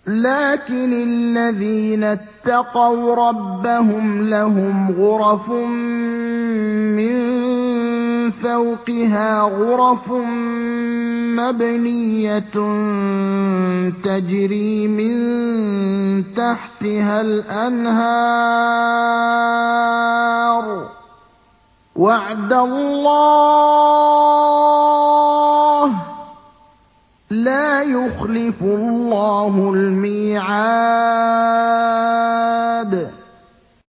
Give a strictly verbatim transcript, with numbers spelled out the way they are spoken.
لكن الذين اتقوا ربهم لهم غرف من فوقها غرف مبنية تجري من تحتها الأنهار ۖ وعد الله ۖ لا يخلف الله الميعاد